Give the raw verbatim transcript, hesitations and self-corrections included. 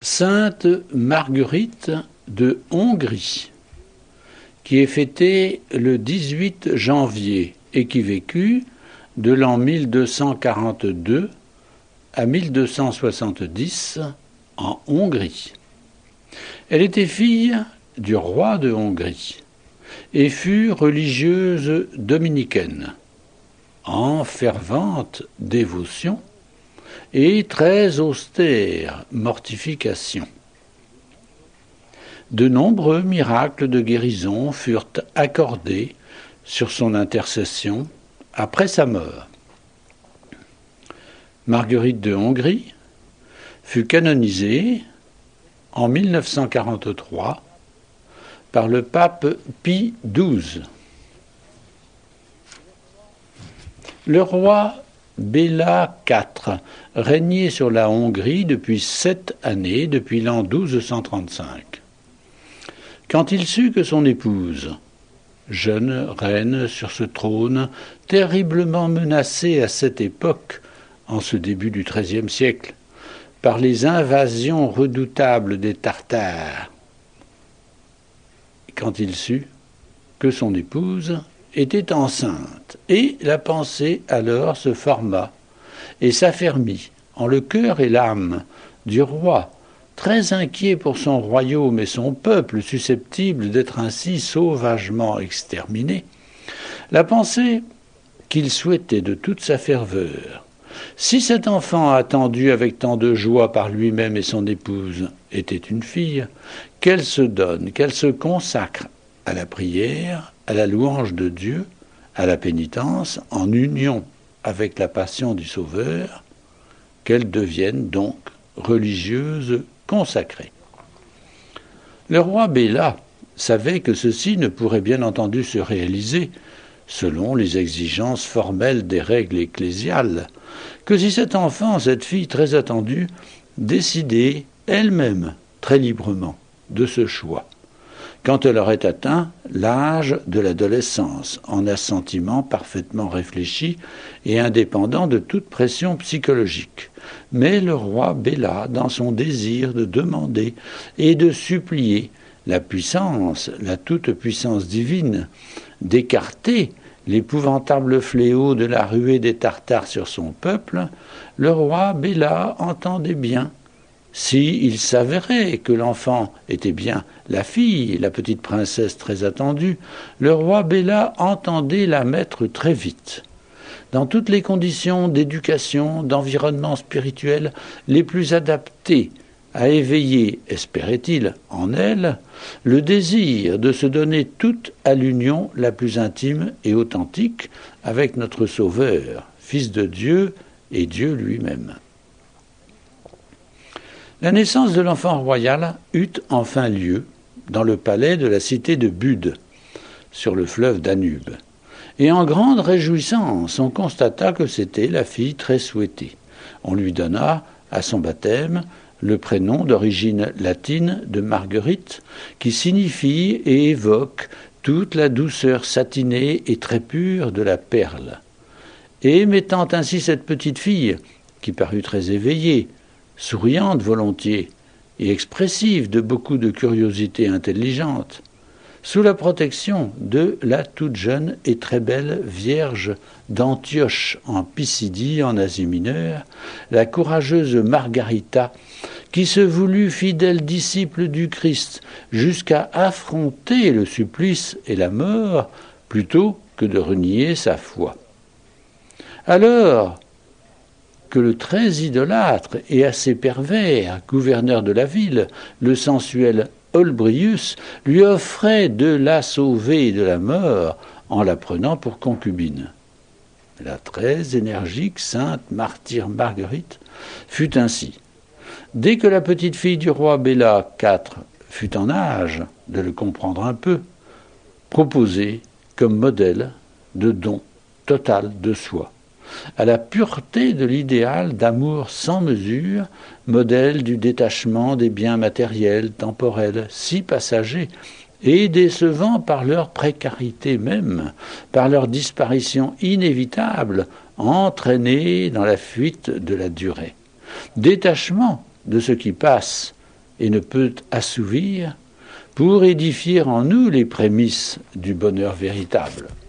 Sainte Marguerite de Hongrie, qui est fêtée le dix-huit janvier et qui vécut de l'an mille deux cent quarante-deux à mille deux cent soixante-dix en Hongrie. Elle était fille du roi de Hongrie et fut religieuse dominicaine, en fervente dévotion et très austère mortification. De nombreux miracles de guérison furent accordés sur son intercession après sa mort. Marguerite de Hongrie fut canonisée en mille neuf cent quarante-trois par le pape Pie douze. Le roi Béla quatre régnait sur la Hongrie depuis sept années, depuis l'an douze cent trente-cinq. Quand il sut que son épouse, jeune reine sur ce trône, terriblement menacée à cette époque, en ce début du treizième siècle, par les invasions redoutables des Tartares, quand il sut que son épouse était enceinte, et la pensée alors se forma et s'affermit en le cœur et l'âme du roi, très inquiet pour son royaume et son peuple susceptible d'être ainsi sauvagement exterminé, la pensée qu'il souhaitait de toute sa ferveur, si cet enfant attendu avec tant de joie par lui-même et son épouse était une fille, qu'elle se donne, qu'elle se consacre à la prière, à la louange de Dieu, à la pénitence, en union avec la passion du Sauveur, qu'elle devienne donc religieuse consacrée. Le roi Béla savait que ceci ne pourrait bien entendu se réaliser selon les exigences formelles des règles ecclésiales, que si cet enfant, cette fille très attendue, décidait elle-même très librement de ce choix, quand elle aurait atteint l'âge de l'adolescence, en assentiment parfaitement réfléchi et indépendant de toute pression psychologique. Mais le roi Béla, dans son désir de demander et de supplier la puissance, la toute-puissance divine, d'écarter l'épouvantable fléau de la ruée des Tartares sur son peuple, le roi Béla entendait bien, si il s'avérait que l'enfant était bien la fille, la petite princesse très attendue, le roi Béla entendait la mettre très vite dans toutes les conditions d'éducation, d'environnement spirituel les plus adaptées à éveiller, espérait-il, en elle, le désir de se donner toute à l'union la plus intime et authentique avec notre Sauveur, Fils de Dieu et Dieu lui-même. La naissance de l'enfant royal eut enfin lieu dans le palais de la cité de Bude, sur le fleuve Danube. Et en grande réjouissance, on constata que c'était la fille très souhaitée. On lui donna, à son baptême, le prénom d'origine latine de Marguerite, qui signifie et évoque toute la douceur satinée et très pure de la perle. Et mettant ainsi cette petite fille, qui parut très éveillée, souriante volontiers et expressive de beaucoup de curiosité intelligente, sous la protection de la toute jeune et très belle Vierge d'Antioche en Pisidie, en Asie mineure, la courageuse Margarita, qui se voulut fidèle disciple du Christ jusqu'à affronter le supplice et la mort plutôt que de renier sa foi. Alors que le très idolâtre et assez pervers gouverneur de la ville, le sensuel Olbrius, lui offrait de la sauver de la mort en la prenant pour concubine. La très énergique sainte martyre Marguerite fut ainsi. Dès que la petite fille du roi Béla quatre fut en âge de le comprendre un peu, proposée comme modèle de don total de soi, à la pureté de l'idéal d'amour sans mesure, modèle du détachement des biens matériels, temporels, si passagers, et décevants par leur précarité même, par leur disparition inévitable, entraînés dans la fuite de la durée. Détachement de ce qui passe et ne peut assouvir, pour édifier en nous les prémices du bonheur véritable.